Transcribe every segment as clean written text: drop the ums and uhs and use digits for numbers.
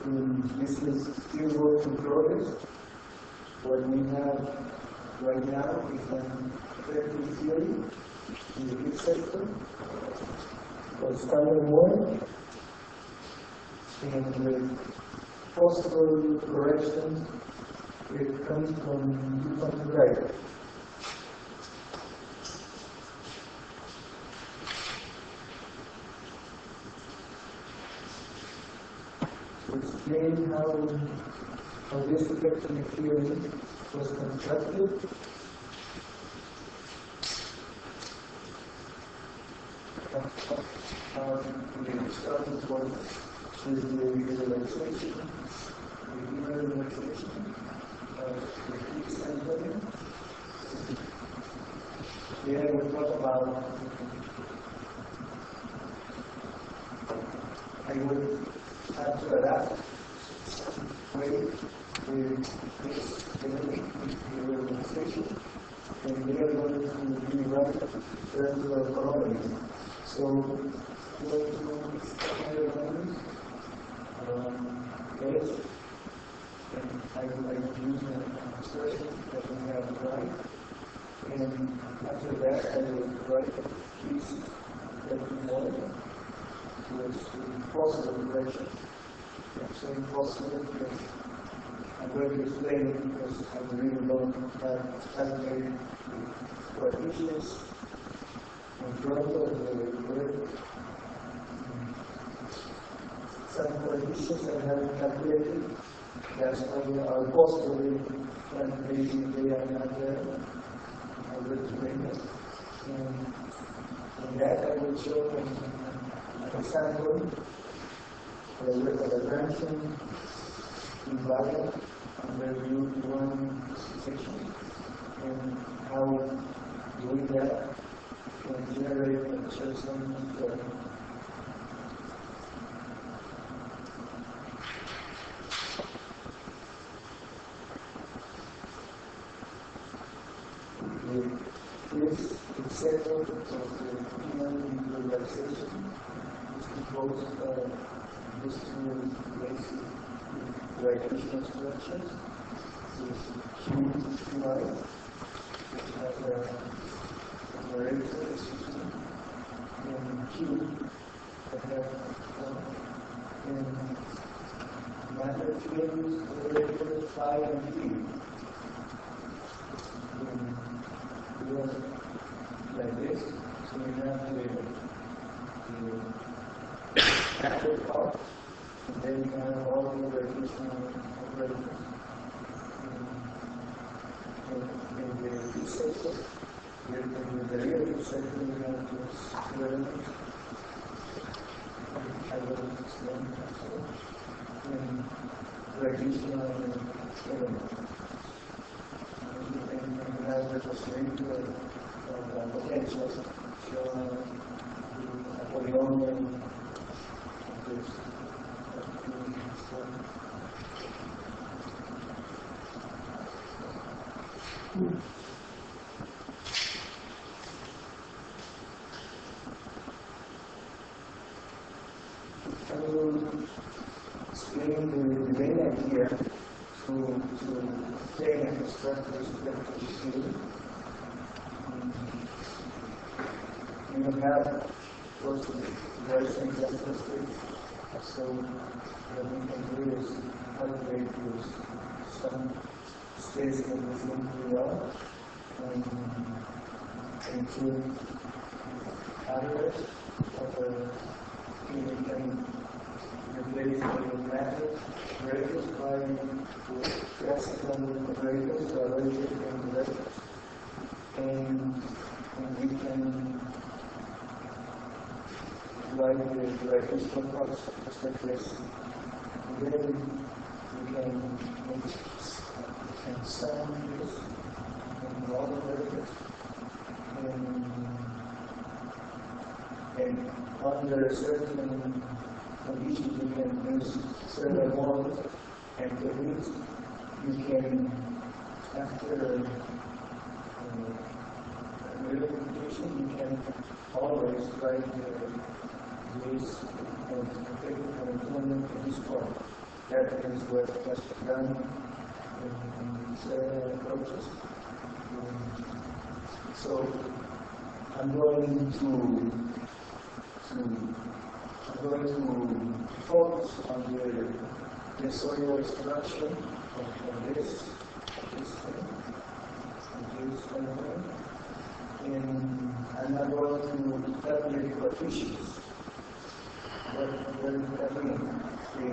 This is still work in progress. What we have right now is an effective theory in the heat sector for standard one, and with possible corrections, it comes from different drivers. To explain how this effective theory was constructed, we started with the visualization, the inner relaxation of the heat center. Here we talk about, I would have to adapt way with this relaxation, and we are going to be right in terms of economy. So, going to expand your memories, yes, and I would like to use an expression that we have right, and after that I will write a piece that we want towards the possible direction. I'm saying possible because I'm going to explain it because I really don't have calculated coefficients in front of the word. Some coefficients I haven't calculated. That's are possible calculations, they are not there. I will explain it. And that I will show an example with a dimension invalid under view 1 section, and how doing that can generate a certain this example of the human relaxation is composed of these two basic vibrational structures. This Q light, which has a generator system, and Q that have and matter fields, generators, phi and phi. Like this, so we have the active part, and then we have all the vibrational operators. In the heat sector, in the real heat sector, we have this element. I will explain also. And vibrational element. And we have the possibility of potential shown the polynomial of this. I will explain the main idea to obtain and construct this effective theory. We will have those various examples, so what we can do is calculate with some space that we think we are, and include areas of the we can replace the matter operators by classical operators or related operators, and we can write the vibrational parts just like this. And then we can make and sound this and all the operators. And under a certain conditions, you can use certain models and techniques. You can, after real computation, you can always write this technical employment in this form. that is what has been done in these approaches. So I'm going to focus on the soil extraction of this thing, and I'm not going to calculate coefficients. What does that mean?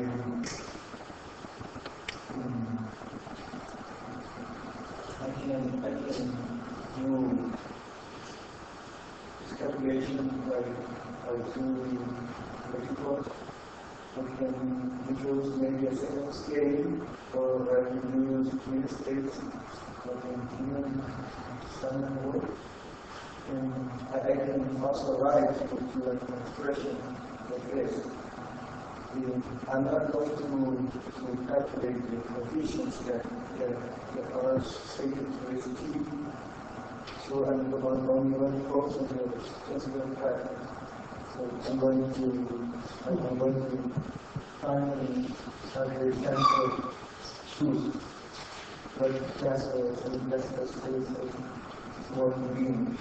I can do this calculation by doing what we can introduce maybe a second scale, or I can use real states like in human standard work. And I can also write to an expression like this. I'm not going to calculate the coefficients that are stated to this T. So I'm only going to focus on the sensible fact. So I'm going to finally have a sample truth. But that's the space of more convenient.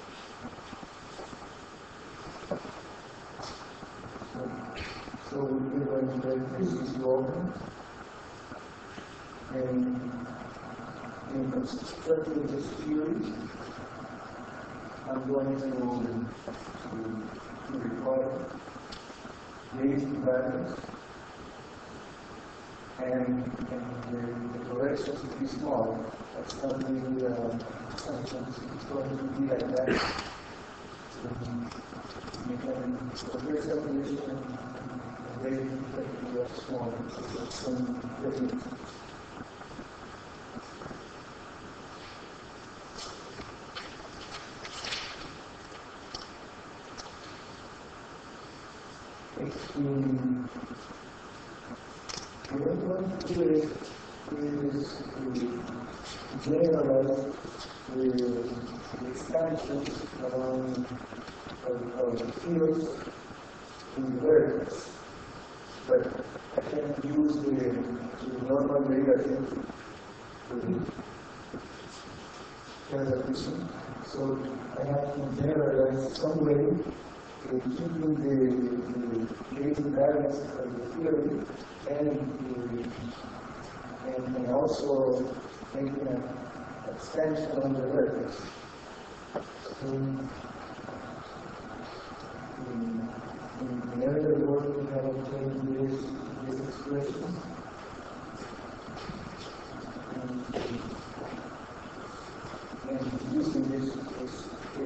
So we're going to make this issue open, and in constructing this theory, I'm going to require these values, and the corrections to be small. That's not really it's going to be like that. You can here's a definition. They are small, some different. What I want to do is to generalize the expansion of the fields in the variables. But I can't use the normal derivative to calculation. So I have to generalize some way, keeping the gating balance of the theory and also making an expansion on the variables. In other words, we have obtained this expression. And using this is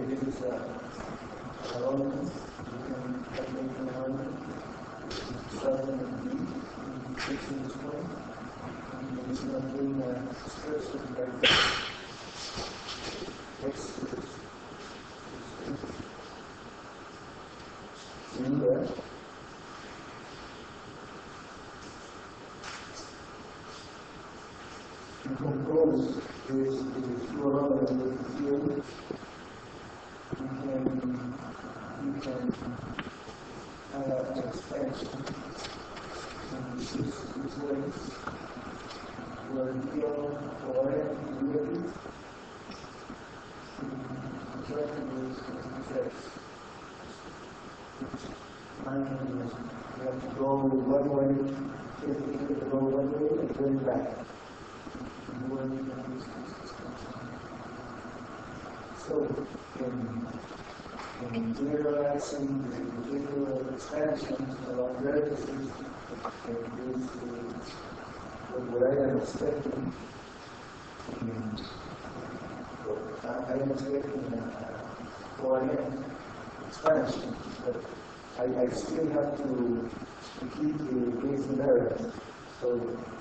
a element. We can calculate an element. Starting with B, fixing this point. And it's not doing an expression like this. To compose this fluoride with the field, you can have an expansion in this way, where the field fluoride derivative is effects. You have to go one way, take to go one way, and turn back. So, in generalizing the individual expansions along vertices, is what I am expecting. I am expecting a coherent expansion, but I still have to keep the base invariant. So,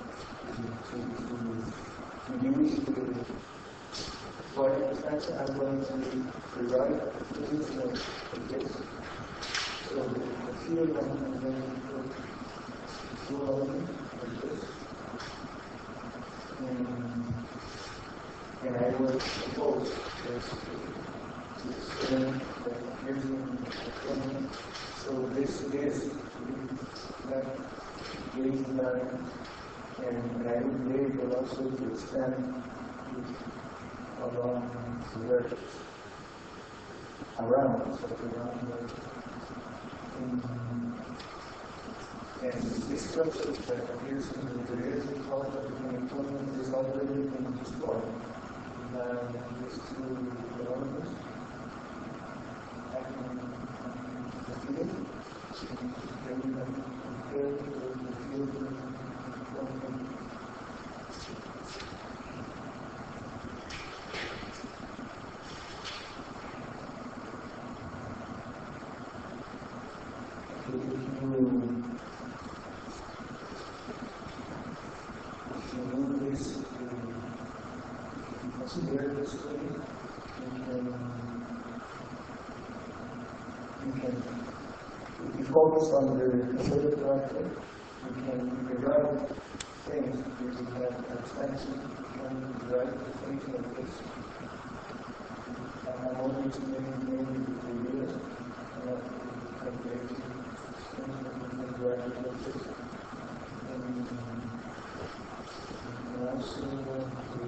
to use the coherent expansion, I'm going to rewrite the position of this. So the field I'm going to put 2 elements like this. And I will suppose this term that gives me the element. So this is that gazing on it, and I would be able also to extend along the earth, around, so around the earth. And this structure that appears in the areas of culture and employment is already been destroyed. These two developments happening in the field, bringing them compared to the field from consider this way, if you focus on the considered director, you can derive things because you have extension, you can derive things like this. I'm always maybe the ideas, and things like derive like this. And also,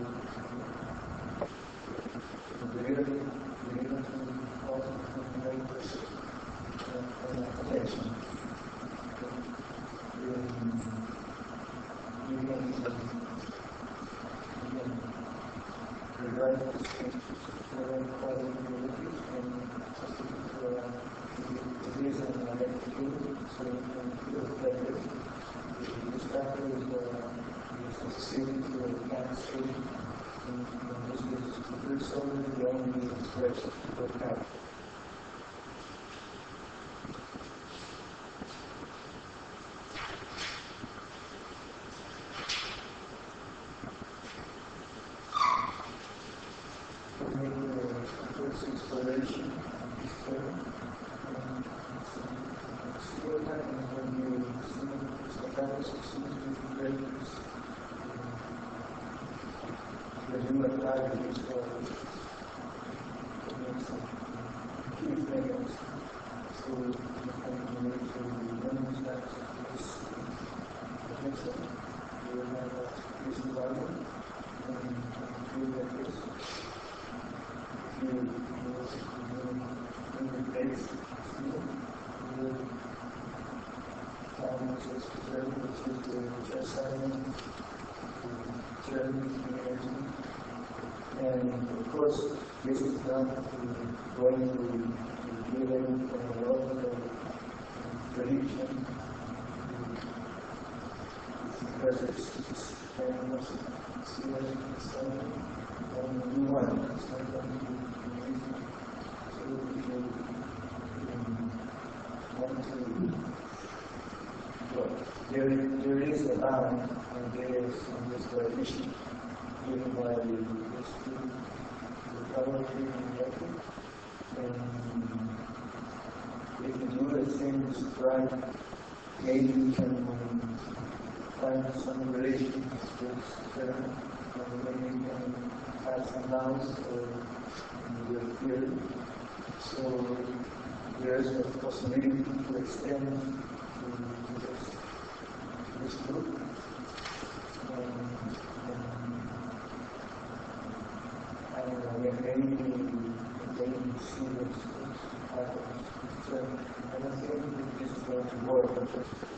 exploration what happens when you see psychosis seems to be greatness. The new activities for key things so you can relate to women's activities. You will have a peace environment and feel like this. You base which is the chastisement, the journey, the energy. And of course, this is not going to give any prediction because it's very much serious and new one. It's not going to be easy. So if you want to there is a bound and there is this coefficient given by the poetry and ethic. And if you do the things right, maybe you can find some relation with certain, maybe you can have some nouns in your theory. So there is a possibility to extend this group. I don't know, maybe see this happens. So I don't think this is going to work.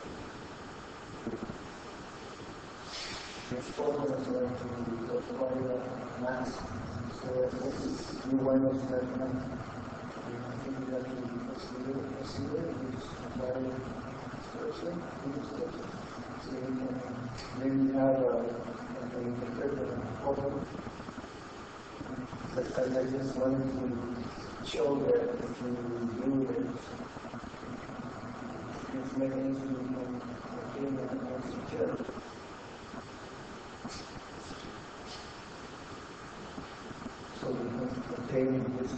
This formula is going to require mass. So this is new one is that I think that we consider is very special. So you can maybe have a problem. But I just wanted to show that if you do this mechanism can obtain against each other. So we can obtain this.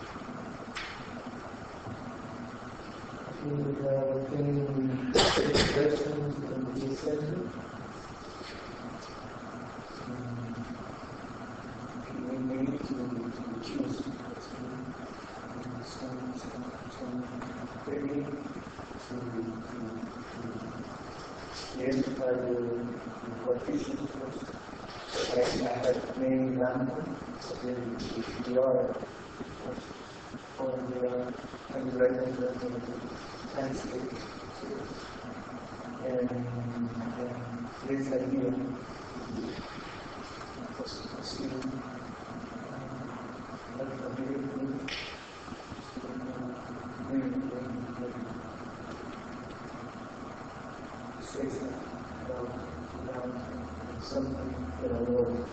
We have obtained expressions in the center. We need to choose some technique to identify the partitions first. I have many examples. If you are on the right hand of the landscape. And this idea was still something that I know.